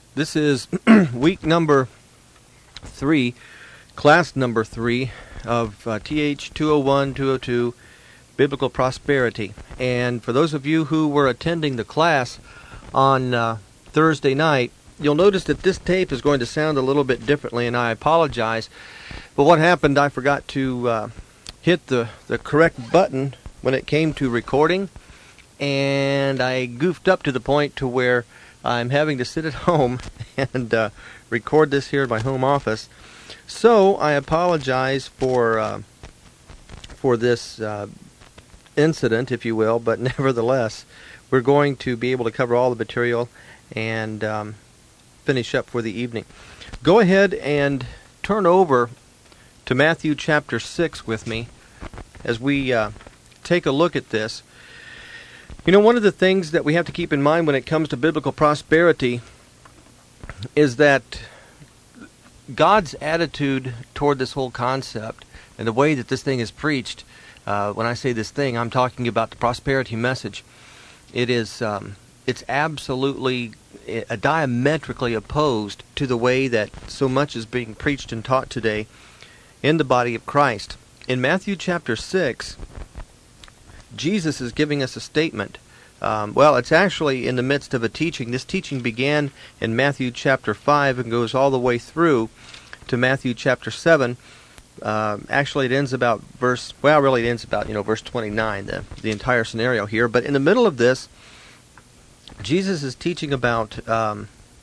This is week number 3, class number 3 of TH 201-202, Biblical Prosperity. And for those of you who were attending the class on Thursday night, you'll notice that this tape is going to sound a little bit differently, and I apologize. But what happened, I forgot to hit the correct button when it came to recording, and I goofed up to the point to where I'm having to sit at home and record this here in my home office. So I apologize for this incident, if you will, but nevertheless, we're going to be able to cover all the material and finish up for the evening. Go ahead and turn over to Matthew chapter 6 with me as we take a look at this. You know, one of the things that we have to keep in mind when it comes to biblical prosperity is that God's attitude toward this whole concept and the way that this thing is preached, when I say this thing, I'm talking about the prosperity message. It's absolutely diametrically opposed to the way that so much is being preached and taught today in the body of Christ. In Matthew chapter 6, Jesus is giving us a statement. Well, it's actually in the midst of a teaching. This teaching began in Matthew chapter 5 and goes all the way through to Matthew chapter 7. Actually, it ends about verse 29, the entire scenario here. But in the middle of this, Jesus is teaching about I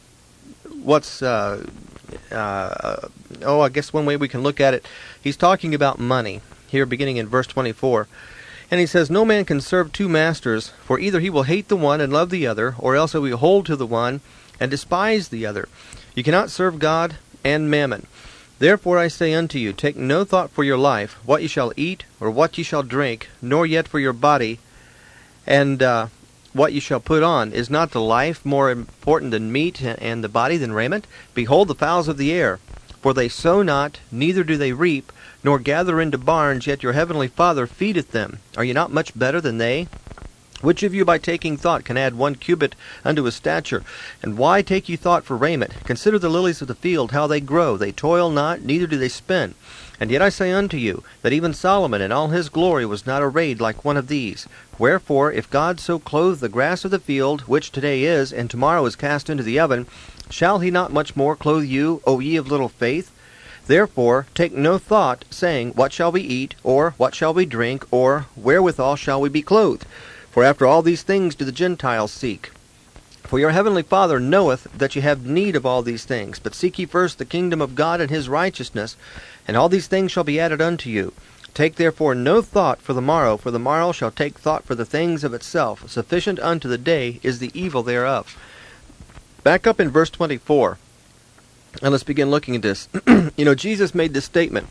guess one way we can look at it, he's talking about money here beginning in verse 24. And he says, "No man can serve two masters, for either he will hate the one and love the other, or else he will hold to the one and despise the other. You cannot serve God and mammon. Therefore I say unto you, take no thought for your life, what ye shall eat, or what ye shall drink, nor yet for your body, and what ye shall put on. Is not the life more important than meat, and the body than raiment? Behold the fowls of the air, for they sow not, neither do they reap, nor gather into barns, yet your heavenly Father feedeth them. Are ye not much better than they? Which of you by taking thought can add 1 cubit unto his stature? And why take ye thought for raiment? Consider the lilies of the field, how they grow. They toil not, neither do they spin. And yet I say unto you, that even Solomon in all his glory was not arrayed like one of these. Wherefore, if God so clothe the grass of the field, which today is, and tomorrow is cast into the oven, shall he not much more clothe you, O ye of little faith? Therefore take no thought, saying, What shall we eat? Or what shall we drink? Or wherewithal shall we be clothed? For after all these things do the Gentiles seek. For your heavenly Father knoweth that ye have need of all these things. But seek ye first the kingdom of God and his righteousness, and all these things shall be added unto you. Take therefore no thought for the morrow shall take thought for the things of itself. Sufficient unto the day is the evil thereof." Back up in verse 24. And let's begin looking at this. Jesus made this statement.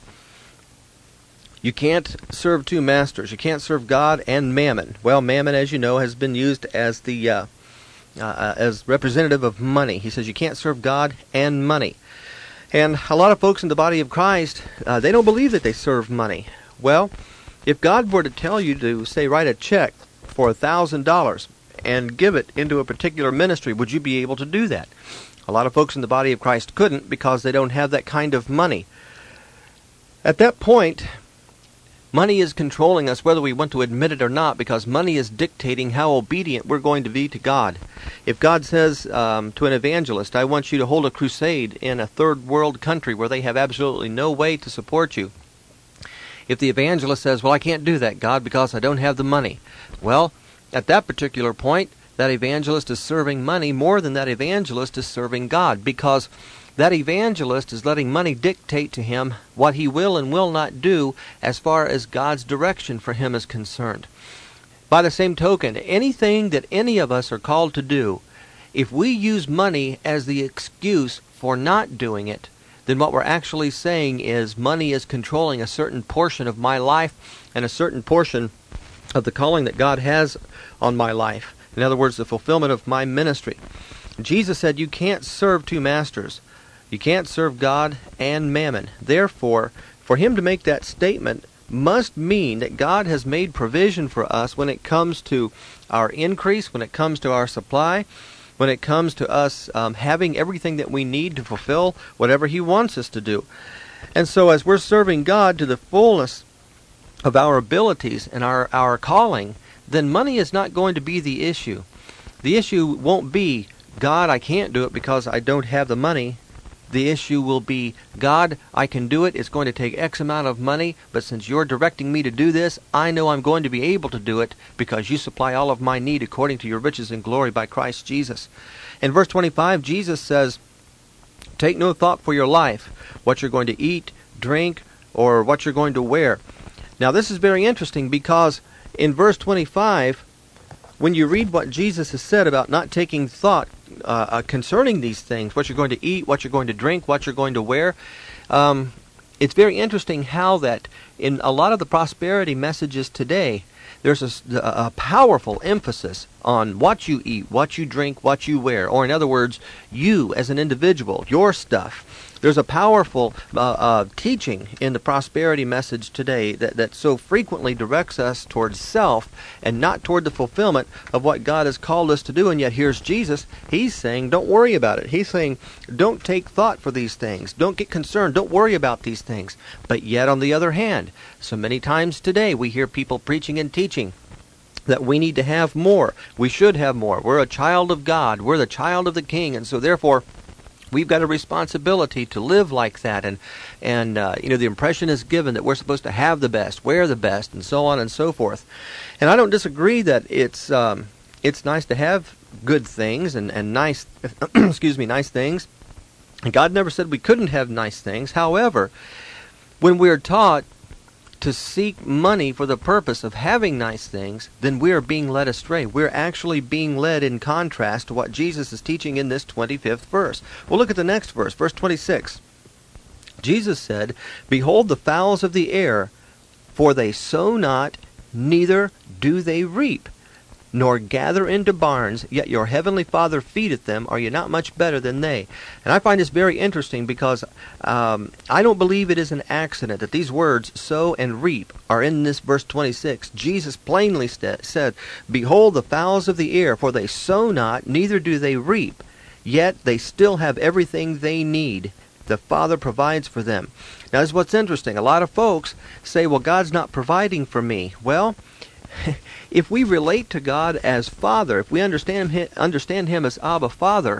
You can't serve two masters. You can't serve God and mammon. Well, mammon, as you know, has been used as the as representative of money. He says you can't serve God and money. And a lot of folks in the body of Christ, they don't believe that they serve money. Well, if God were to tell you to, say, write a check for $1,000 and give it into a particular ministry, would you be able to do that? A lot of folks in the body of Christ couldn't because they don't have that kind of money. At that point, money is controlling us whether we want to admit it or not, because money is dictating how obedient we're going to be to God. If God says to an evangelist, I want you to hold a crusade in a third world country where they have absolutely no way to support you. If the evangelist says, well, I can't do that, God, because I don't have the money. Well, at that particular point, that evangelist is serving money more than that evangelist is serving God, because that evangelist is letting money dictate to him what he will and will not do as far as God's direction for him is concerned. By the same token, anything that any of us are called to do, if we use money as the excuse for not doing it, then what we're actually saying is money is controlling a certain portion of my life and a certain portion of the calling that God has on my life. In other words, the fulfillment of my ministry. Jesus said you can't serve two masters. You can't serve God and mammon. Therefore, for him to make that statement must mean that God has made provision for us when it comes to our increase, when it comes to our supply, when it comes to us having everything that we need to fulfill whatever He wants us to do. And so as we're serving God to the fullness of our abilities and our calling, then money is not going to be the issue. The issue won't be, God, I can't do it because I don't have the money. The issue will be, God, I can do it. It's going to take X amount of money, but since you're directing me to do this, I know I'm going to be able to do it because you supply all of my need according to your riches and glory by Christ Jesus. In verse 25, Jesus says, take no thought for your life, what you're going to eat, drink, or what you're going to wear. Now this is very interesting because in verse 25, when you read what Jesus has said about not taking thought concerning these things, what you're going to eat, what you're going to drink, what you're going to wear, it's very interesting how that in a lot of the prosperity messages today, there's a powerful emphasis on what you eat, what you drink, what you wear, or in other words, you as an individual, your stuff. There's a powerful teaching in the prosperity message today that so frequently directs us towards self and not toward the fulfillment of what God has called us to do. And yet here's Jesus. He's saying, don't worry about it. He's saying, don't take thought for these things. Don't get concerned. Don't worry about these things. But yet, on the other hand, so many times today we hear people preaching and teaching that we need to have more. We should have more. We're a child of God. We're the child of the King. And so therefore, we've got a responsibility to live like that, and the impression is given that we're supposed to have the best, wear the best, and so on and so forth. And I don't disagree that it's nice to have good things and nice, nice things. And God never said we couldn't have nice things. However, when we're taught to seek money for the purpose of having nice things, then we are being led astray. We're actually being led in contrast to what Jesus is teaching in this 25th verse. Well, look at the next verse, verse 26. Jesus said, behold the fowls of the air, for they sow not, neither do they reap, nor gather into barns, yet your heavenly Father feedeth them. Are you not much better than they? And I find this very interesting because I don't believe it is an accident that these words, sow and reap, are in this verse 26. Jesus plainly said, behold the fowls of the air, for they sow not, neither do they reap, yet they still have everything they need. The Father provides for them. Now, this is what's interesting. A lot of folks say, well, God's not providing for me. Well, if we relate to God as Father, if we understand Him as Abba Father,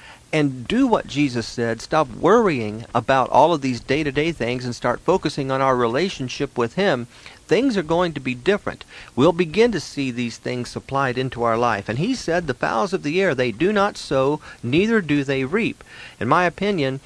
and do what Jesus said, stop worrying about all of these day-to-day things and start focusing on our relationship with Him, things are going to be different. We'll begin to see these things supplied into our life. And He said, the fowls of the air, they do not sow, neither do they reap. In my opinion,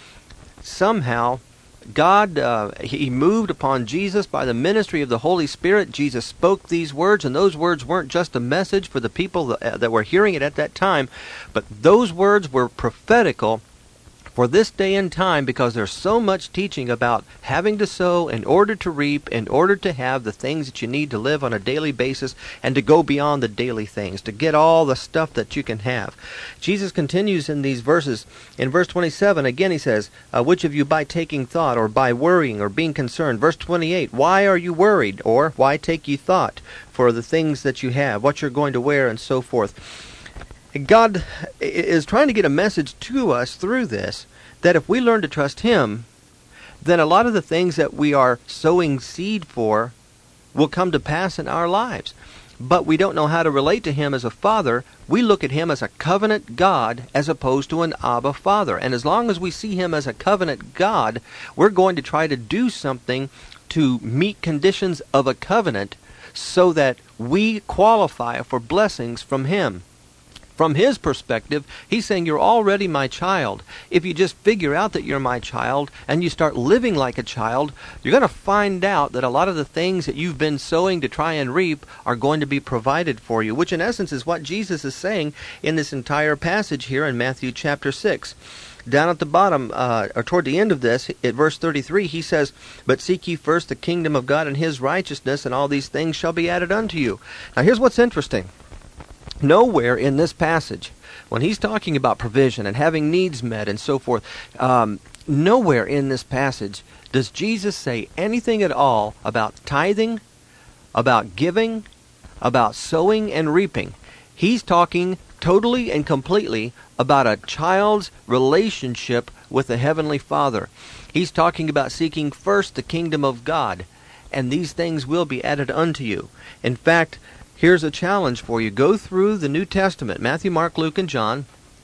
somehow God, He moved upon Jesus by the ministry of the Holy Spirit. Jesus spoke these words, and those words weren't just a message for the people that were hearing it at that time, but those words were prophetical for this day and time, because there's so much teaching about having to sow in order to reap, in order to have the things that you need to live on a daily basis and to go beyond the daily things, to get all the stuff that you can have. Jesus continues in these verses. In verse 27, again He says, which of you by taking thought, or by worrying, or being concerned? Verse 28, why are you worried, or why take ye thought for the things that you have, what you're going to wear, and so forth? God is trying to get a message to us through this, that if we learn to trust Him, then a lot of the things that we are sowing seed for will come to pass in our lives. But we don't know how to relate to Him as a Father. We look at Him as a covenant God as opposed to an Abba Father. And as long as we see Him as a covenant God, we're going to try to do something to meet conditions of a covenant so that we qualify for blessings from Him. From His perspective, He's saying, you're already my child. If you just figure out that you're my child and you start living like a child, you're going to find out that a lot of the things that you've been sowing to try and reap are going to be provided for you, which in essence is what Jesus is saying in this entire passage here in Matthew chapter 6. Down at the bottom, or toward the end of this, at verse 33, He says, but seek ye first the kingdom of God and His righteousness, and all these things shall be added unto you. Now here's what's interesting. Nowhere in this passage, when He's talking about provision and having needs met and so forth, nowhere in this passage does Jesus say anything at all about tithing, about giving, about sowing and reaping. He's talking totally and completely about a child's relationship with the Heavenly Father. He's talking about seeking first the kingdom of God, and these things will be added unto you. In fact, here's a challenge for you. Go through the New Testament, Matthew, Mark, Luke, and John,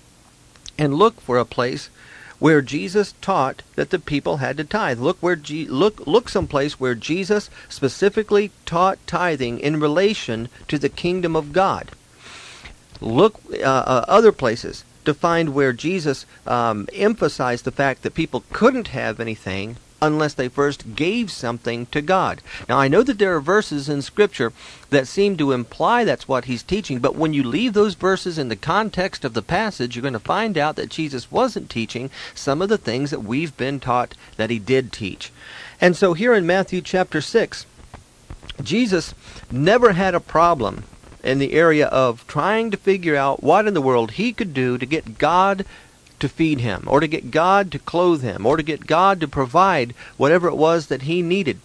and look for a place where Jesus taught that the people had to tithe. Look someplace where Jesus specifically taught tithing in relation to the kingdom of God. Look other places to find where Jesus emphasized the fact that people couldn't have anything unless they first gave something to God. Now, I know that there are verses in Scripture that seem to imply that's what he's teaching, but when you leave those verses in the context of the passage, you're going to find out that Jesus wasn't teaching some of the things that we've been taught that he did teach. And so here in Matthew chapter 6, Jesus never had a problem in the area of trying to figure out what in the world he could do to get God to feed him, or to get God to clothe him, or to get God to provide whatever it was that he needed.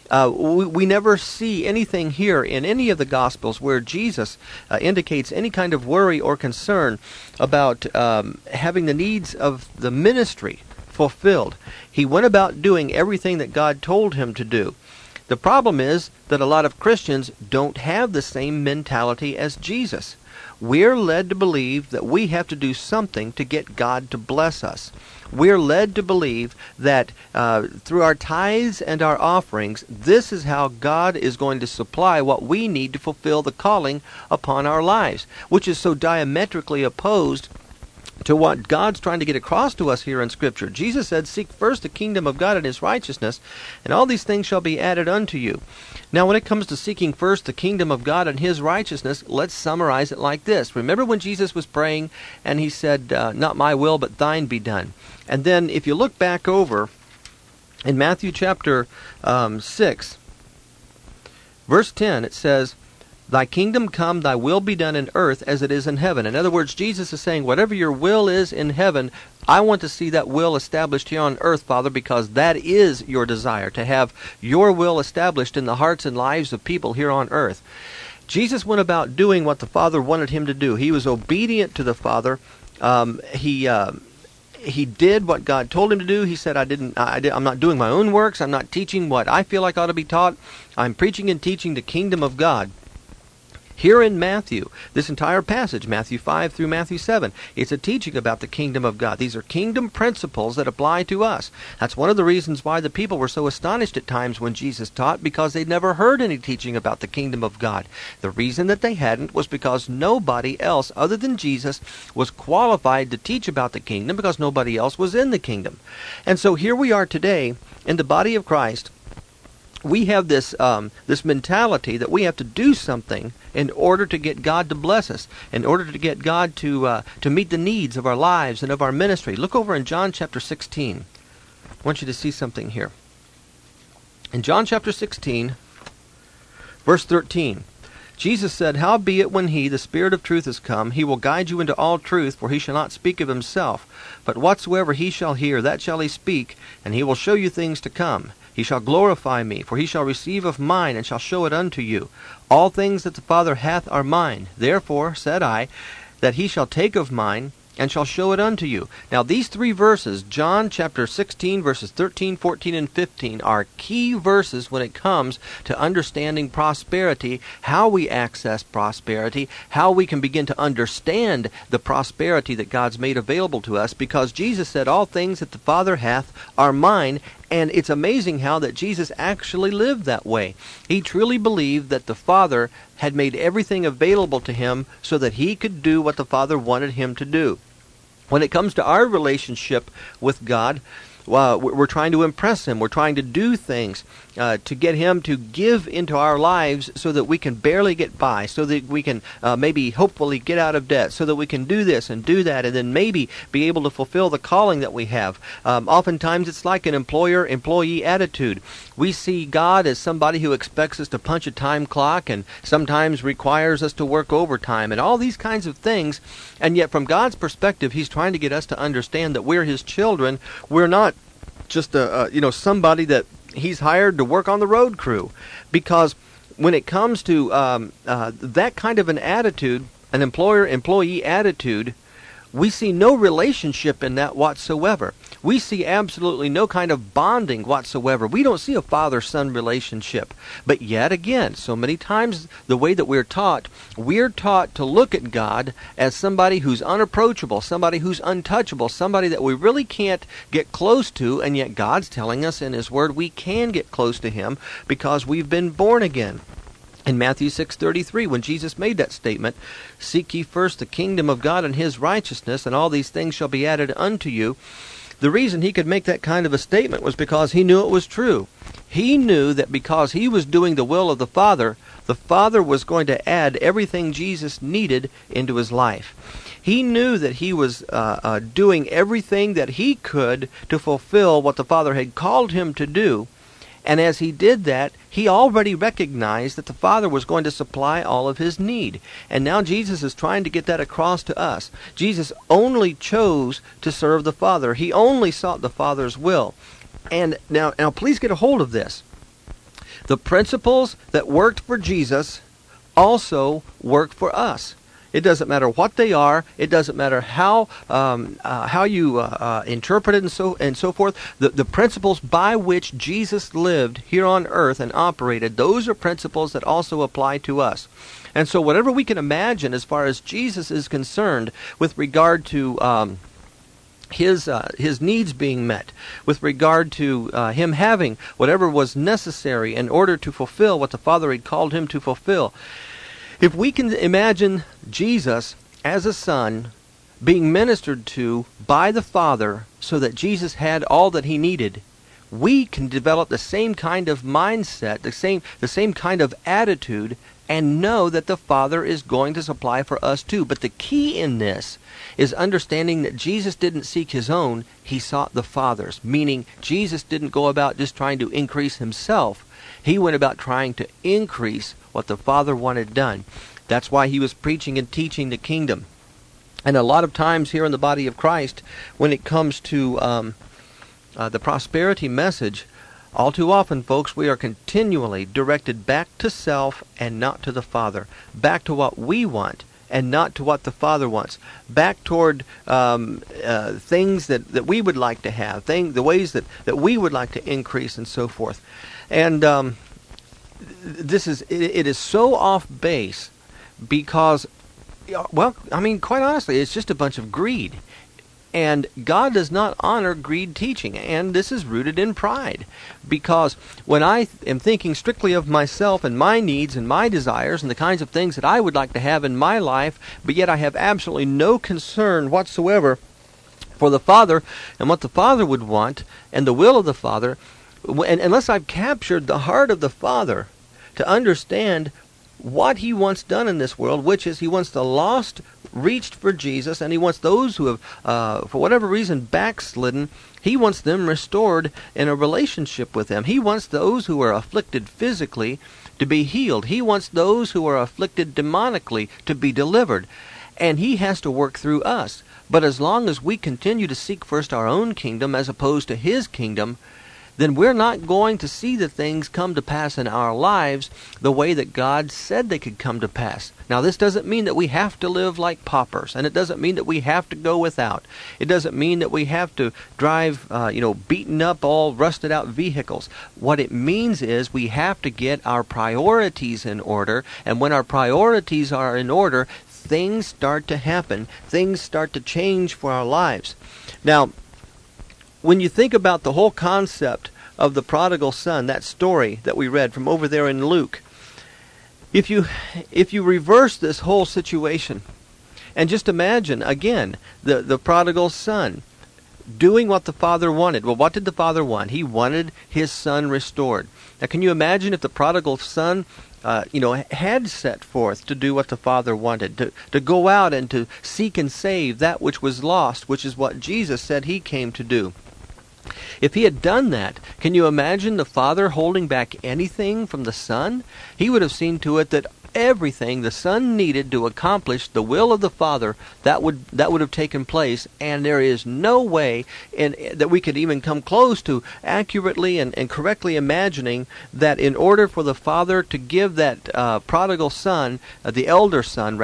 We never see anything here in any of the Gospels where Jesus indicates any kind of worry or concern about having the needs of the ministry fulfilled. He went about doing everything that God told him to do. The problem is that a lot of Christians don't have the same mentality as Jesus. We're led to believe that we have to do something to get God to bless us. We're led to believe that through our tithes and our offerings, this is how God is going to supply what we need to fulfill the calling upon our lives, which is so diametrically opposed to what God's trying to get across to us here in Scripture. Jesus said, "Seek first the kingdom of God and his righteousness, and all these things shall be added unto you." Now, when it comes to seeking first the kingdom of God and his righteousness, let's summarize it like this. Remember when Jesus was praying and he said, "Not my will, but thine be done." And then if you look back over in Matthew chapter 6, verse 10, it says, "Thy kingdom come, thy will be done in earth as it is in heaven." In other words, Jesus is saying, whatever your will is in heaven, I want to see that will established here on earth, Father, because that is your desire, to have your will established in the hearts and lives of people here on earth. Jesus went about doing what the Father wanted him to do. He was obedient to the Father. He did what God told him to do. He said, I'm not doing my own works. I'm not teaching what I feel like ought to be taught. I'm preaching and teaching the kingdom of God. Here in Matthew, this entire passage, Matthew 5 through Matthew 7, it's a teaching about the kingdom of God. These are kingdom principles that apply to us. That's one of the reasons why the people were so astonished at times when Jesus taught, because they'd never heard any teaching about the kingdom of God. The reason that they hadn't was because nobody else other than Jesus was qualified to teach about the kingdom, because nobody else was in the kingdom. And so here we are today in the body of Christ. We have this mentality that we have to do something in order to get God to bless us, in order to get God to meet the needs of our lives and of our ministry. Look over in John chapter 16. I want you to see something here. In John chapter 16, verse 13, Jesus said, "Howbeit when he, the Spirit of truth, is come, he will guide you into all truth, for he shall not speak of himself. But whatsoever he shall hear, that shall he speak, and he will show you things to come. He shall glorify me, for he shall receive of mine, and shall show it unto you. All things that the Father hath are mine. Therefore, said I, that he shall take of mine, and shall show it unto you." Now these three verses, John chapter 16, verses 13, 14, and 15, are key verses when it comes to understanding prosperity, how we access prosperity, how we can begin to understand the prosperity that God's made available to us, because Jesus said, "All things that the Father hath are mine." And it's amazing how that Jesus actually lived that way. He truly believed that the Father had made everything available to him so that he could do what the Father wanted him to do. When it comes to our relationship with God, we're trying to impress him. We're trying to do things to get him to give into our lives so that we can barely get by, so that we can maybe hopefully get out of debt, so that we can do this and do that, and then maybe be able to fulfill the calling that we have. Oftentimes it's like an employer-employee attitude. We see God as somebody who expects us to punch a time clock and sometimes requires us to work overtime and all these kinds of things. And yet from God's perspective, he's trying to get us to understand that we're his children. We're not just somebody that he's hired to work on the road crew. Because when it comes to that kind of an attitude, an employer-employee attitude, we see no relationship in that whatsoever. We see absolutely no kind of bonding whatsoever. We don't see a father-son relationship. But yet again, so many times the way that we're taught to look at God as somebody who's unapproachable, somebody who's untouchable, somebody that we really can't get close to, and yet God's telling us in His Word we can get close to Him because we've been born again. In Matthew 6:33, when Jesus made that statement, "Seek ye first the kingdom of God and His righteousness, and all these things shall be added unto you," the reason He could make that kind of a statement was because He knew it was true. He knew that because He was doing the will of the Father was going to add everything Jesus needed into His life. He knew that He was doing everything that He could to fulfill what the Father had called Him to do. And as He did that, He already recognized that the Father was going to supply all of His need. And now Jesus is trying to get that across to us. Jesus only chose to serve the Father. He only sought the Father's will. And now please get a hold of this. The principles that worked for Jesus also work for us. It doesn't matter what they are. It doesn't matter how you interpret it and so forth. The principles by which Jesus lived here on earth and operated, those are principles that also apply to us. And so whatever we can imagine as far as Jesus is concerned with regard to his needs being met, with regard to Him having whatever was necessary in order to fulfill what the Father had called Him to fulfill, if we can imagine Jesus as a son being ministered to by the Father so that Jesus had all that He needed, we can develop the same kind of mindset, the same kind of attitude, and know that the Father is going to supply for us too. But the key in this is understanding that Jesus didn't seek His own, He sought the Father's. Meaning, Jesus didn't go about just trying to increase Himself. He went about trying to increase what the Father wanted done. That's why He was preaching and teaching the kingdom. And a lot of times here in the body of Christ, when it comes to the prosperity message, all too often, folks, we are continually directed back to self and not to the Father. Back to what we want and not to what the Father wants. Back toward things that we would like to have, the ways that we would like to increase and so forth. And it is so off base because, well, I mean, quite honestly, it's just a bunch of greed. And God does not honor greed teaching, and this is rooted in pride. Because when I am thinking strictly of myself and my needs and my desires and the kinds of things that I would like to have in my life, but yet I have absolutely no concern whatsoever for the Father and what the Father would want and the will of the Father, and unless I've captured the heart of the Father to understand what He wants done in this world, which is He wants the lost reached for Jesus, and He wants those who have, for whatever reason, backslidden, He wants them restored in a relationship with Him. He wants those who are afflicted physically to be healed. He wants those who are afflicted demonically to be delivered. And He has to work through us. But as long as we continue to seek first our own kingdom as opposed to His kingdom, then we're not going to see the things come to pass in our lives the way that God said they could come to pass. Now, this doesn't mean that we have to live like paupers, and it doesn't mean that we have to go without. It doesn't mean that we have to drive, beaten up, all rusted out vehicles. What it means is we have to get our priorities in order, and when our priorities are in order, things start to happen. Things start to change for our lives. Now, when you think about the whole concept of the prodigal son, that story that we read from over there in Luke, if you reverse this whole situation and just imagine again the prodigal son doing what the Father wanted. Well, what did the Father want? He wanted his son restored. Now, can you imagine if the prodigal son had set forth to do what the Father wanted, to go out and to seek and save that which was lost, which is what Jesus said He came to do? If he had done that, can you imagine the Father holding back anything from the Son? He would have seen to it that everything the Son needed to accomplish the will of the Father, that would have taken place, and there is no way that we could even come close to accurately and correctly imagining that in order for the Father to give that prodigal son, the elder son,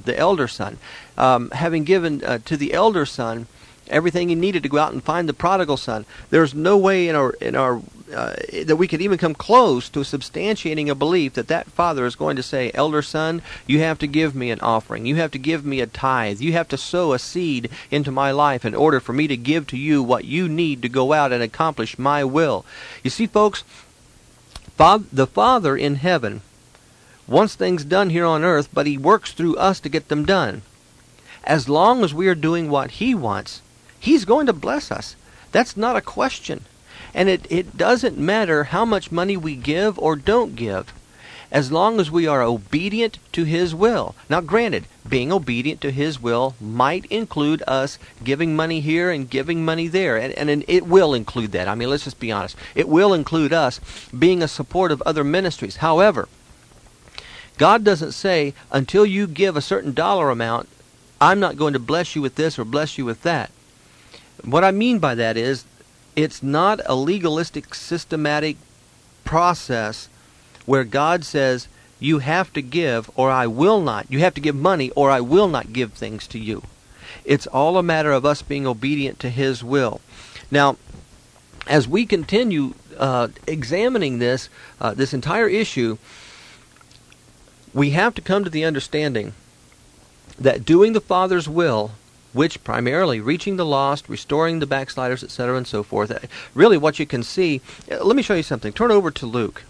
having given to the elder son everything he needed to go out and find the prodigal son, there's no way in our that we could even come close to substantiating a belief that Father is going to say, elder son, you have to give me an offering. You have to give me a tithe. You have to sow a seed into my life in order for me to give to you what you need to go out and accomplish my will. You see, folks, the Father in heaven wants things done here on earth, but He works through us to get them done. As long as we are doing what He wants, He's going to bless us. That's not a question. And it doesn't matter how much money we give or don't give, as long as we are obedient to His will. Now granted, being obedient to His will might include us giving money here and giving money there. And it will include that. I mean, let's just be honest. It will include us being a support of other ministries. However, God doesn't say, until you give a certain dollar amount, I'm not going to bless you with this or bless you with that. What I mean by that is, it's not a legalistic, systematic process where God says, you have to give or I will not. You have to give money or I will not give things to you. It's all a matter of us being obedient to His will. Now, as we continue examining this entire issue, we have to come to the understanding that doing the Father's will, which primarily reaching the lost, restoring the backsliders, etc., and so forth. Really what you can see, let me show you something. Turn over to Luke.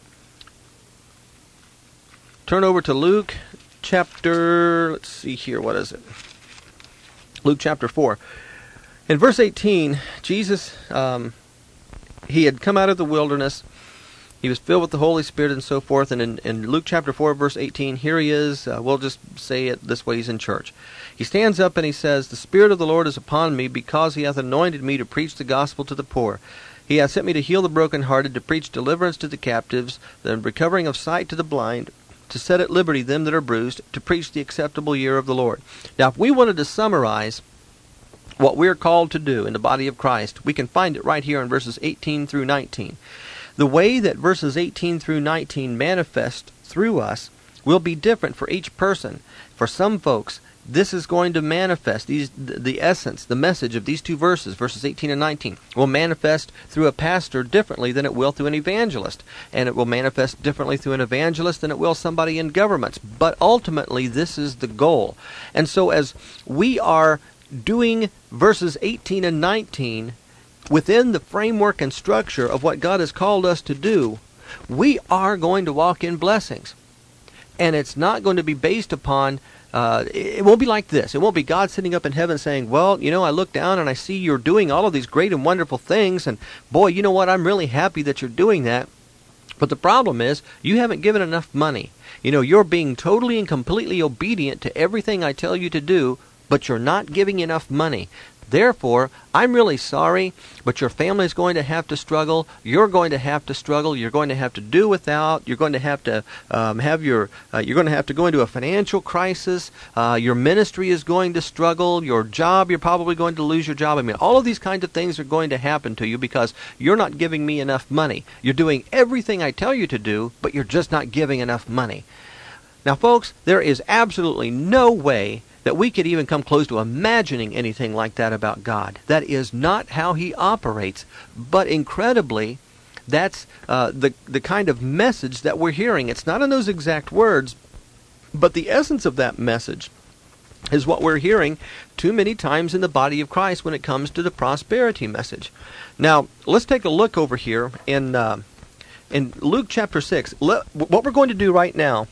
Turn over to Luke chapter, let's see here, what is it? Luke chapter 4. In verse 18, Jesus, He had come out of the wilderness. He was filled with the Holy Spirit and so forth. And in Luke chapter 4, verse 18, here He is. We'll just say it this way. He's in church. He stands up and He says, the Spirit of the Lord is upon me, because He hath anointed me to preach the gospel to the poor. He hath sent me to heal the brokenhearted, to preach deliverance to the captives, the recovering of sight to the blind, to set at liberty them that are bruised, to preach the acceptable year of the Lord. Now, if we wanted to summarize what we're called to do in the body of Christ, we can find it right here in verses 18 through 19. The way that verses 18 through 19 manifest through us will be different for each person. For some folks, this is going to manifest, the essence, the message of these two verses, verses 18 and 19, will manifest through a pastor differently than it will through an evangelist. And it will manifest differently through an evangelist than it will somebody in governments. But ultimately, this is the goal. And so as we are doing verses 18 and 19 within the framework and structure of what God has called us to do, we are going to walk in blessings. And it's not going to be based upon, it won't be like this. It won't be God sitting up in heaven saying, well, you know, I look down and I see you're doing all of these great and wonderful things, and boy, you know what, I'm really happy that you're doing that. But the problem is, you haven't given enough money. You know, you're being totally and completely obedient to everything I tell you to do, but you're not giving enough money. Therefore, I'm really sorry, but your family's going to have to struggle. You're going to have to struggle. You're going to have to do without. You're going to have to you're going to have to go into a financial crisis. Your ministry is going to struggle. Your job, you're probably going to lose your job. I mean, all of these kinds of things are going to happen to you because you're not giving me enough money. You're doing everything I tell you to do, but you're just not giving enough money. Now, folks, there is absolutely no way that we could even come close to imagining anything like that about God. That is not how He operates. But incredibly, that's the kind of message that we're hearing. It's not in those exact words, but the essence of that message is what we're hearing too many times in the body of Christ when it comes to the prosperity message. Now, let's take a look over here in Luke chapter 6. What we're going to do right now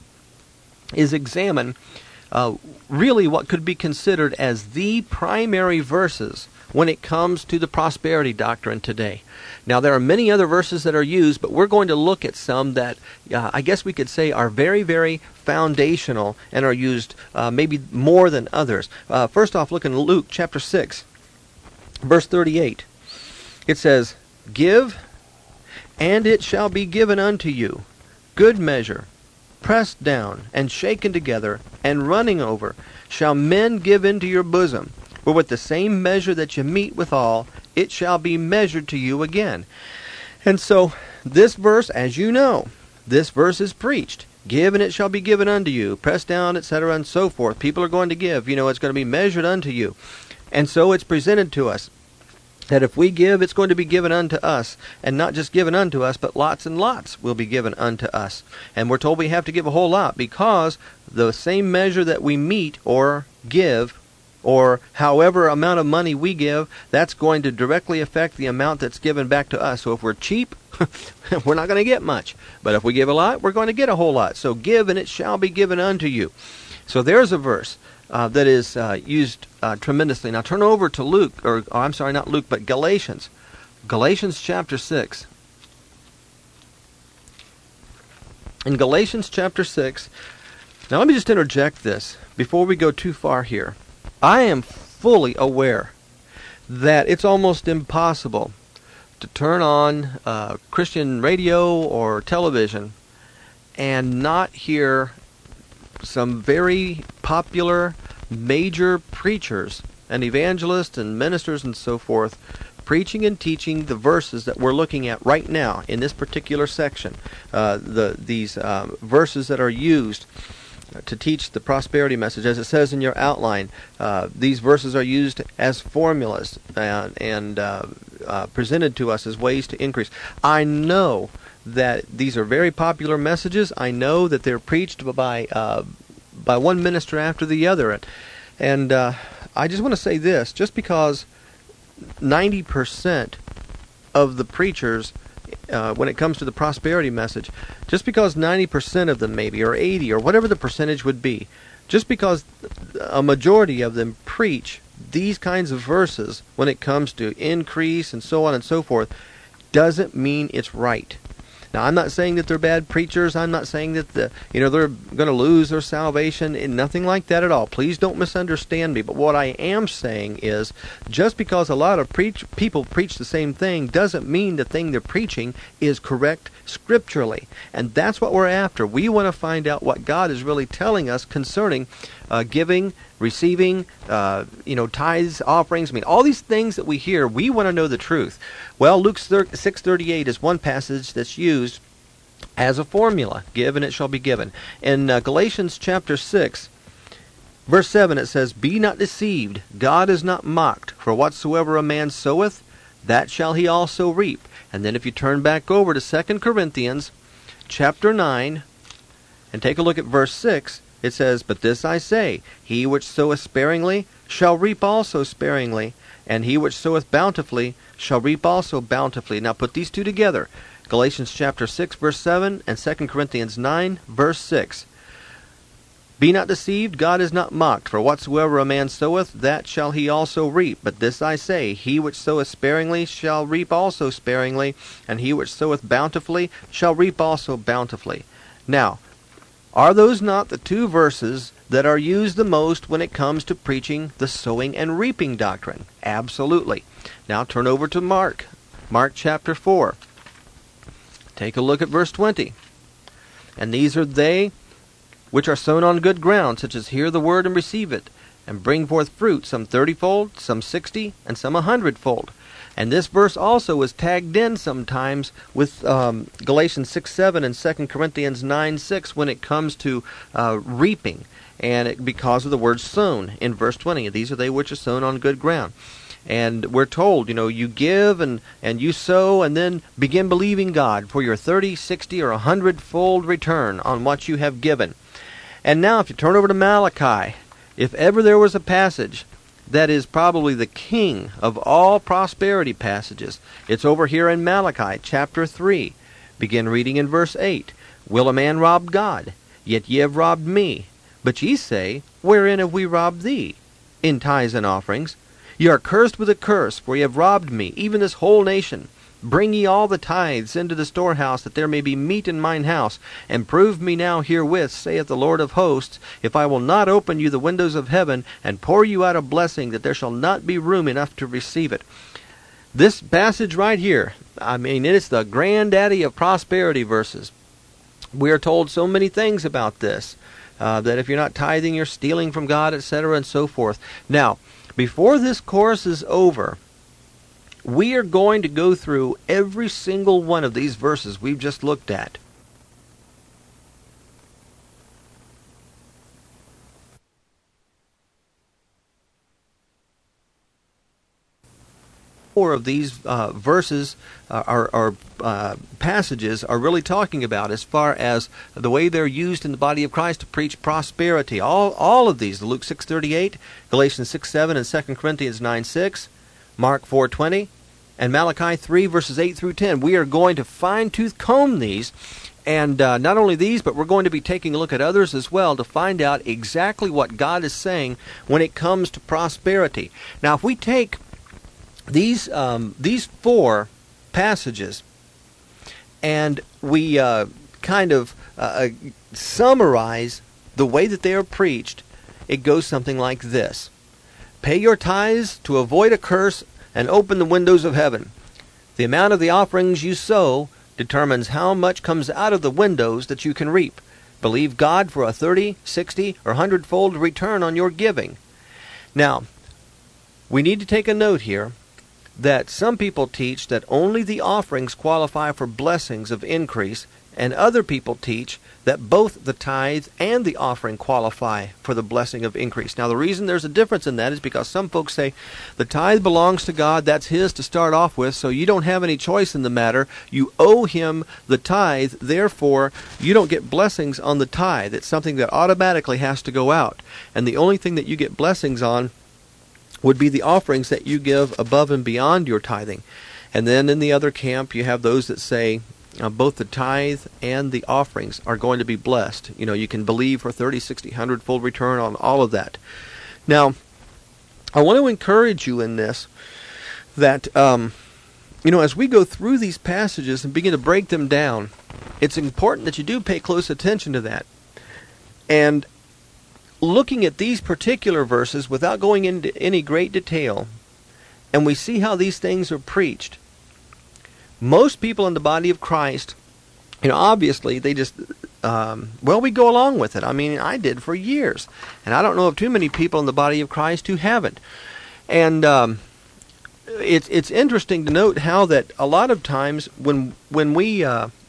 is examine really what could be considered as the primary verses when it comes to the prosperity doctrine today. Now, there are many other verses that are used, but we're going to look at some that I guess we could say are very, very foundational and are used maybe more than others. First off, look in Luke chapter 6, verse 38. It says, "Give, and it shall be given unto you, good measure, pressed down, and shaken together, and running over, shall men give into your bosom. For with the same measure that you mete withal, it shall be measured to you again. And so, this verse, as you know, this verse is preached. Give, and it shall be given unto you. Pressed down, etc., and so forth. People are going to give. It's going to be measured unto you. And so it's presented to us that if we give, it's going to be given unto us. And not just given unto us, but lots and lots will be given unto us. And we're told we have to give a whole lot, because the same measure that we mete or give, or however amount of money we give, that's going to directly affect the amount that's given back to us. So if we're cheap, we're not going to get much. But if we give a lot, we're going to get a whole lot. So give, and it shall be given unto you. So there's a verse that is used tremendously. Now turn over to Luke, I'm sorry, not Luke, but Galatians. Galatians chapter 6. In Galatians chapter 6, now let me just interject this before we go too far here. I am fully aware that it's almost impossible to turn on Christian radio or television and not hear some very popular major preachers and evangelists and ministers and so forth preaching and teaching the verses that we're looking at right now in this particular section. These verses that are used to teach the prosperity message, as it says in your outline. These verses are used as formulas and presented to us as ways to increase. I know that these are very popular messages. I know that they're preached by one minister after the other. And I just want to say this, just because 90% of the preachers, when it comes to the prosperity message, just because 90% of them maybe, or 80, or whatever the percentage would be, just because a majority of them preach these kinds of verses when it comes to increase and so on and so forth, doesn't mean it's right. Now, I'm not saying that they're bad preachers. I'm not saying that they're going to lose their salvation, and nothing like that at all. Please don't misunderstand me. But what I am saying is, just because a lot of people preach the same thing doesn't mean the thing they're preaching is correct scripturally. And that's what we're after. We want to find out what God is really telling us concerning giving, receiving, tithes, offerings. I mean, all these things that we hear, we want to know the truth. Well, Luke 6:38 is one passage that's used as a formula. Give, and it shall be given. In Galatians chapter 6, verse 7, it says, Be not deceived, God is not mocked, for whatsoever a man soweth, that shall he also reap. And then if you turn back over to 2 Corinthians chapter 9, and take a look at verse 6, it says, But this I say, he which soweth sparingly shall reap also sparingly, and he which soweth bountifully shall reap also bountifully. Now put these two together. Galatians chapter 6, verse 7, and 2 Corinthians 9, verse 6. Be not deceived, God is not mocked, for whatsoever a man soweth, that shall he also reap. But this I say, he which soweth sparingly shall reap also sparingly, and he which soweth bountifully shall reap also bountifully. Now, are those not the two verses that are used the most when it comes to preaching the sowing and reaping doctrine? Absolutely. Now turn over to Mark chapter 4. Take a look at verse 20. And these are they which are sown on good ground, such as hear the word and receive it, and bring forth fruit, some 30-fold, some 60, and some 100-fold. And this verse also is tagged in sometimes with Galatians 6:7 and 2 Corinthians 9:6 when it comes to reaping, and because of the word sown in verse 20. These are they which are sown on good ground. And we're told, you give and you sow, and then begin believing God for your 30, 60, or 100-fold return on what you have given. And now if you turn over to Malachi, if ever there was a passage that is probably the king of all prosperity passages, it's over here in Malachi chapter 3. Begin reading in verse 8. Will a man rob God? Yet ye have robbed me. But ye say, Wherein have we robbed thee? In tithes and offerings. Ye are cursed with a curse, for ye have robbed me, even this whole nation. Bring ye all the tithes into the storehouse, that there may be meat in mine house. And prove me now herewith, saith the Lord of hosts, if I will not open you the windows of heaven, and pour you out a blessing, that there shall not be room enough to receive it. This passage right here, it is the granddaddy of prosperity verses. We are told so many things about this, that if you're not tithing, you're stealing from God, etc., and so forth. Now, before this course is over, we are going to go through every single one of these verses we've just looked at. Four of these verses or passages are really talking about as far as the way they're used in the body of Christ to preach prosperity. All of these, Luke 6:38, Galatians 6:7, and 2 Corinthians 9:6, Mark 4:20, and Malachi 3 verses 8 through 10. We are going to fine-tooth comb these, and not only these, but we're going to be taking a look at others as well to find out exactly what God is saying when it comes to prosperity. Now, if we take these four passages and we kind of summarize the way that they are preached, it goes something like this. Pay your tithes to avoid a curse and open the windows of heaven. The amount of the offerings you sow determines how much comes out of the windows that you can reap. Believe God for a 30, 60, or 100-fold return on your giving. Now, we need to take a note here that some people teach that only the offerings qualify for blessings of increase, and other people teach that both the tithe and the offering qualify for the blessing of increase. Now, the reason there's a difference in that is because some folks say the tithe belongs to God, that's His to start off with, so you don't have any choice in the matter. You owe Him the tithe, therefore you don't get blessings on the tithe. It's something that automatically has to go out. And the only thing that you get blessings on would be the offerings that you give above and beyond your tithing. And then in the other camp, you have those that say both the tithe and the offerings are going to be blessed. You know, you can believe for 30, 60, 100-fold return on all of that. Now, I want to encourage you in this that, as we go through these passages and begin to break them down, it's important that you do pay close attention to that. And looking at these particular verses without going into any great detail, and we see how these things are preached, most people in the body of Christ, obviously they just, we go along with it. I mean, I did for years. And I don't know of too many people in the body of Christ who haven't. And it's interesting to note how that a lot of times when we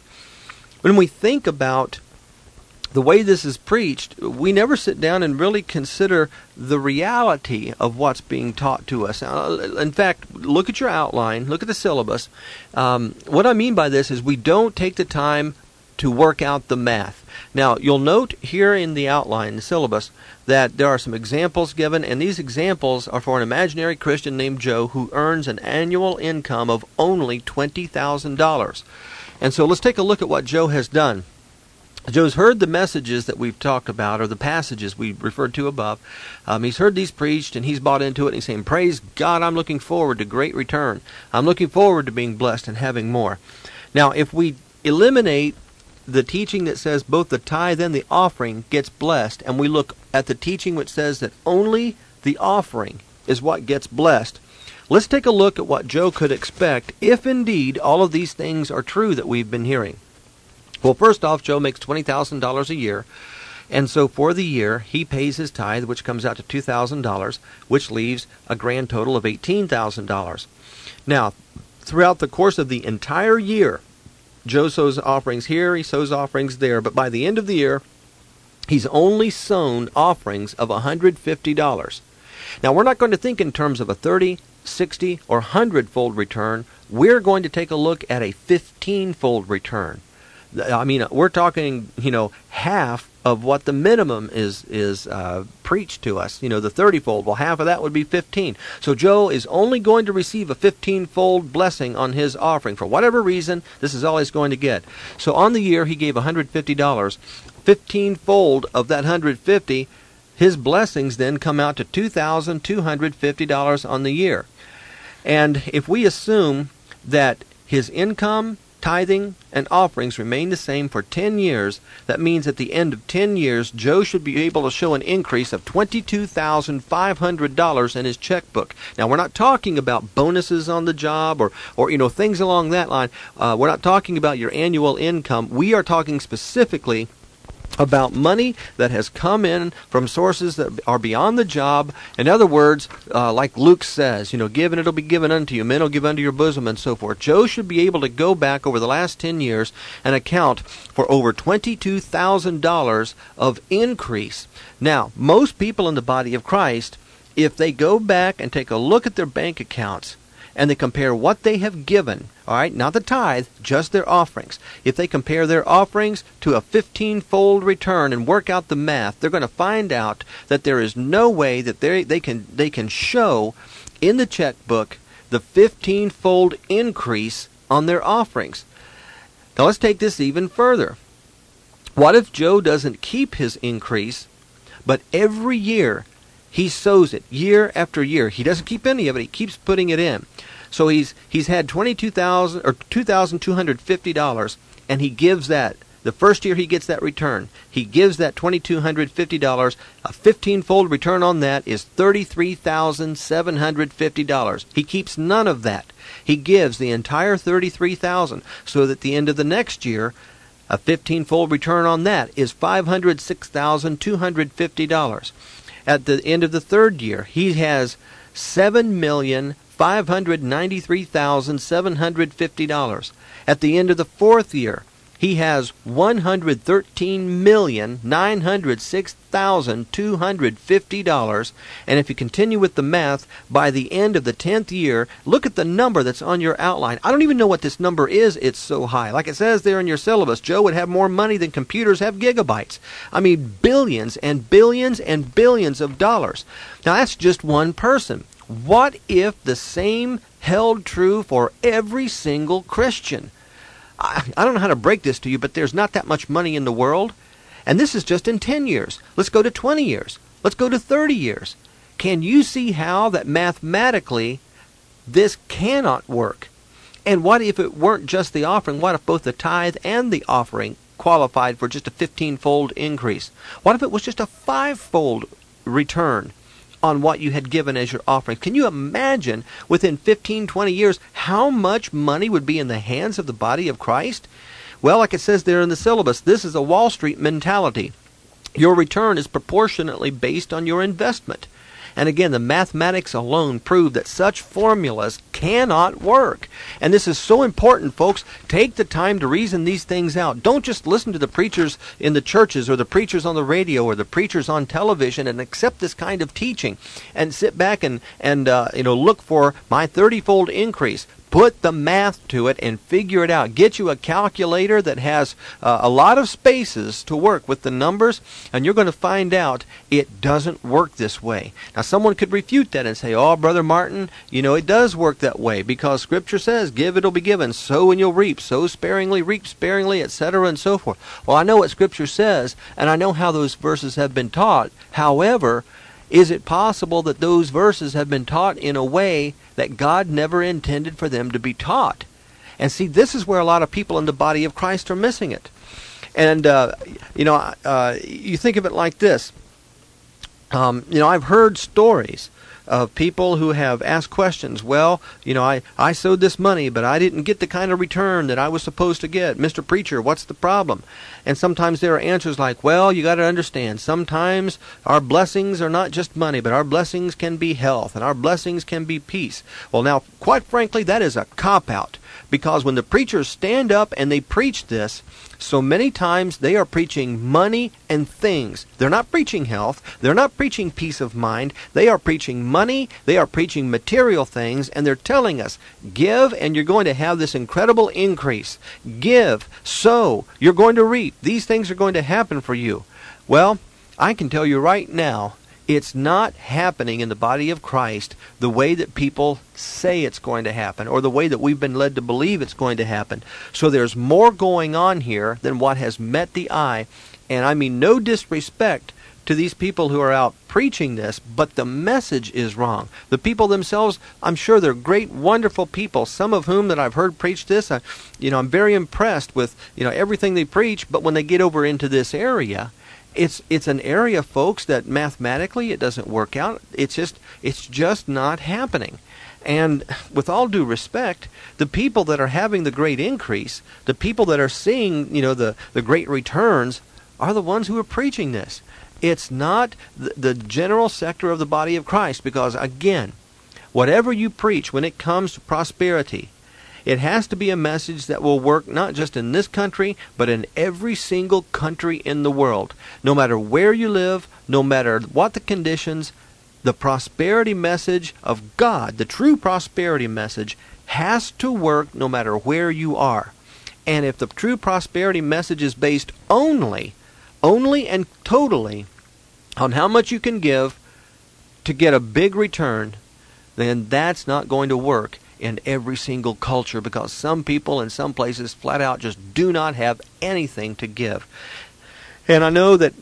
think about the way this is preached, we never sit down and really consider the reality of what's being taught to us. In fact, look at your outline, look at the syllabus. What I mean by this is we don't take the time to work out the math. Now, you'll note here in the outline, the syllabus, that there are some examples given, and these examples are for an imaginary Christian named Joe who earns an annual income of only $20,000. And so let's take a look at what Joe has done. Joe's heard the messages that we've talked about, or the passages we referred to above. He's heard these preached, and he's bought into it, and he's saying, praise God, I'm looking forward to great return. I'm looking forward to being blessed and having more. Now, if we eliminate the teaching that says both the tithe and the offering gets blessed, and we look at the teaching which says that only the offering is what gets blessed, let's take a look at what Joe could expect if indeed all of these things are true that we've been hearing. Well, first off, Joe makes $20,000 a year, and so for the year, he pays his tithe, which comes out to $2,000, which leaves a grand total of $18,000. Now, throughout the course of the entire year, Joe sows offerings here, he sows offerings there, but by the end of the year, he's only sown offerings of $150. Now, we're not going to think in terms of a 30, 60, or 100-fold return. We're going to take a look at a 15-fold return. I mean, we're talking, half of what the minimum is preached to us. The 30-fold. Well, half of that would be 15. So Joe is only going to receive a 15-fold blessing on his offering. For whatever reason, this is all he's going to get. So on the year, he gave $150. 15-fold of that $150, his blessings then come out to $2,250 on the year. And if we assume that his income tithing and offerings remain the same for 10 years, that means at the end of 10 years, Joe should be able to show an increase of $22,500 in his checkbook. Now, we're not talking about bonuses on the job or things along that line. We're not talking about your annual income. We are talking specifically about money that has come in from sources that are beyond the job. In other words, like Luke says, give and it'll be given unto you, men will give unto your bosom, and so forth. Joe should be able to go back over the last 10 years and account for over $22,000 of increase. Now, most people in the body of Christ, if they go back and take a look at their bank accounts, and they compare what they have given, all right, not the tithe, just their offerings. If they compare their offerings to a 15-fold return and work out the math, they're going to find out that there is no way that they can show in the checkbook the 15-fold increase on their offerings. Now let's take this even further. What if Joe doesn't keep his increase, but every year he sows it year after year? He doesn't keep any of it. He keeps putting it in. So he's had $22,000 or $2,250, and he gives that. The first year he gets that return. He gives that $2,250. A 15-fold return on that is $33,750. He keeps none of that. He gives the entire $33,000, so that at the end of the next year, a 15-fold return on that is $506,250. At the end of the third year, he has $7,593,750. At the end of the fourth year, he has $113,906,250. And if you continue with the math, by the end of the 10th year, look at the number that's on your outline. I don't even know what this number is. It's so high. Like it says there in your syllabus, Joe would have more money than computers have gigabytes. I mean, billions and billions and billions of dollars. Now, that's just one person. What if the same held true for every single Christian? I don't know how to break this to you, but there's not that much money in the world. And this is just in 10 years. Let's go to 20 years. Let's go to 30 years. Can you see how that mathematically this cannot work? And what if it weren't just the offering? What if both the tithe and the offering qualified for just a 15-fold increase? What if it was just a 5-fold return on what you had given as your offering? Can you imagine within 15, 20 years how much money would be in the hands of the body of Christ? Well, like it says there in the syllabus, this is a Wall Street mentality. Your return is proportionately based on your investment. And again, the mathematics alone prove that such formulas cannot work. And this is so important, folks. Take the time to reason these things out. Don't just listen to the preachers in the churches or the preachers on the radio or the preachers on television and accept this kind of teaching and sit back and look for my 30-fold increase. Put the math to it and figure it out. Get you a calculator that has a lot of spaces to work with the numbers, and you're going to find out it doesn't work this way. Now, someone could refute that and say, oh, Brother Martin, it does work that way because Scripture says, give, it'll be given, sow and you'll reap, sow sparingly, reap sparingly, etc., and so forth. Well, I know what Scripture says, and I know how those verses have been taught. However, is it possible that those verses have been taught in a way that God never intended for them to be taught? And see, this is where a lot of people in the body of Christ are missing it. And, you think of it like this. I've heard stories of people who have asked questions. Well, I sowed this money, but I didn't get the kind of return that I was supposed to get. Mr. Preacher, what's the problem? And sometimes there are answers like, well, you got to understand, sometimes our blessings are not just money, but our blessings can be health, and our blessings can be peace. Well, now, quite frankly, that is a cop-out. Because when the preachers stand up and they preach this, so many times they are preaching money and things. They're not preaching health. They're not preaching peace of mind. They are preaching money. They are preaching material things. And they're telling us, give and you're going to have this incredible increase. Give, sow, you're going to reap. These things are going to happen for you. Well, I can tell you right now, it's not happening in the body of Christ the way that people say it's going to happen or the way that we've been led to believe it's going to happen. So there's more going on here than what has met the eye. And I mean no disrespect to these people who are out preaching this, but the message is wrong. The people themselves, I'm sure they're great, wonderful people, some of whom that I've heard preach this. I'm very impressed with, everything they preach, but when they get over into this area, it's an area, folks, that mathematically it doesn't work out. It's just not happening. And with all due respect, the people that are having the great increase, the people that are seeing, the great returns, are the ones who are preaching this. It's not the general sector of the body of Christ, because, again, whatever you preach when it comes to prosperity, it has to be a message that will work not just in this country, but in every single country in the world. No matter where you live, no matter what the conditions, the prosperity message of God, the true prosperity message, has to work no matter where you are. And if the true prosperity message is based only and totally on how much you can give to get a big return, then that's not going to work in every single culture, because some people in some places flat out just do not have anything to give. And I know that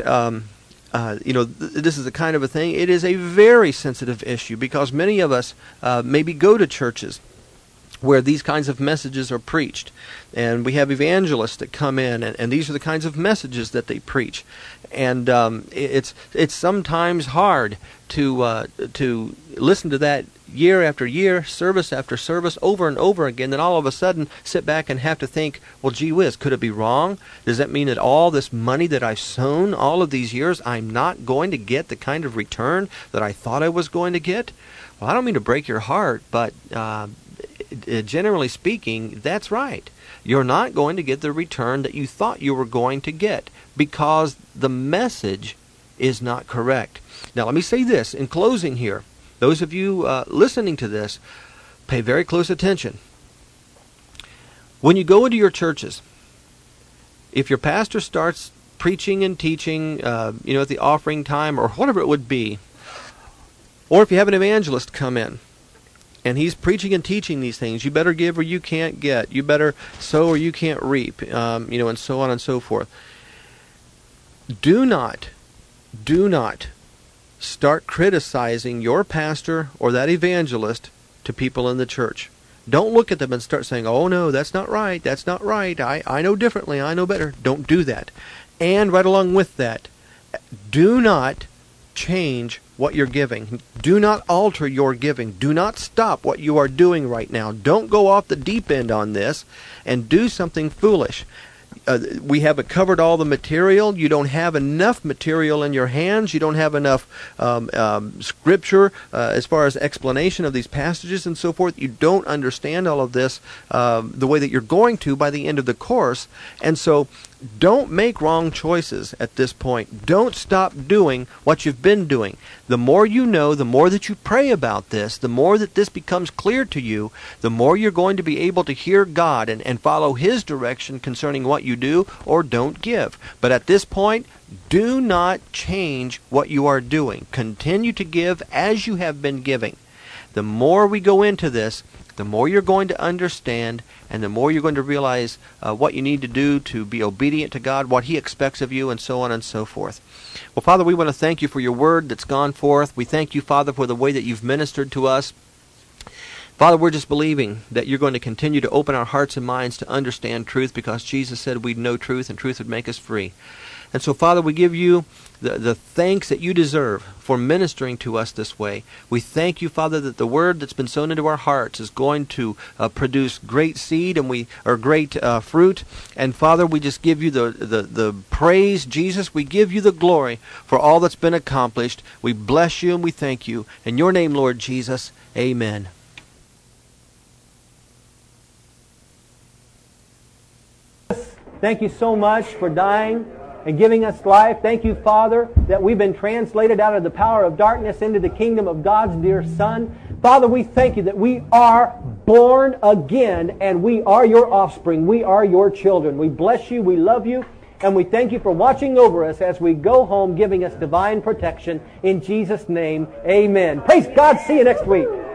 this is a kind of a thing. It is a very sensitive issue, because many of us maybe go to churches where these kinds of messages are preached, and we have evangelists that come in, and these are the kinds of messages that they preach. And it's sometimes hard to listen to that year after year, service after service, over and over again, then all of a sudden sit back and have to think, well, gee whiz, could it be wrong? Does that mean that all this money that I've sown all of these years, I'm not going to get the kind of return that I thought I was going to get? Well, I don't mean to break your heart, but generally speaking, that's right. You're not going to get the return that you thought you were going to get, because the message is not correct. Now, let me say this in closing here. Those of you listening to this, pay very close attention. When you go into your churches, if your pastor starts preaching and teaching, at the offering time or whatever it would be, or if you have an evangelist come in and he's preaching and teaching these things, you better give or you can't get, you better sow or you can't reap, and so on and so forth. Do not start criticizing your pastor or that evangelist to people in the church. Don't look at them and start saying, oh no, that's not right, I know differently, I know better. Don't do that. And right along with that, do not change what you're giving. Do not alter your giving. Do not stop what you are doing right now. Don't go off the deep end on this and do something foolish. We haven't covered all the material. You don't have enough material in your hands. You don't have enough scripture as far as explanation of these passages and so forth. You don't understand all of this the way that you're going to by the end of the course. And so don't make wrong choices at this point. Don't stop doing what you've been doing. The more you know, the more that you pray about this, the more that this becomes clear to you, the more you're going to be able to hear God and follow His direction concerning what you do or don't give. But at this point, do not change what you are doing. Continue to give as you have been giving. The more we go into this, the more you're going to understand, and the more you're going to realize what you need to do to be obedient to God, what He expects of you, and so on and so forth. Well, Father, we want to thank You for Your word that's gone forth. We thank You, Father, for the way that You've ministered to us. Father, we're just believing that You're going to continue to open our hearts and minds to understand truth, because Jesus said we'd know truth and truth would make us free. And so, Father, we give You the thanks that You deserve for ministering to us this way. We thank You, Father, that the word that's been sown into our hearts is going to produce great seed or great fruit. And Father, we just give You the praise, Jesus. We give You the glory for all that's been accomplished. We bless You and we thank You. In Your name, Lord Jesus, amen. Thank You so much for dying and giving us life. Thank You, Father, that we've been translated out of the power of darkness into the kingdom of God's dear Son. Father, we thank You that we are born again and we are Your offspring. We are Your children. We bless You, we love You, and we thank You for watching over us as we go home, giving us divine protection. In Jesus' name, amen. Praise God. See you next week.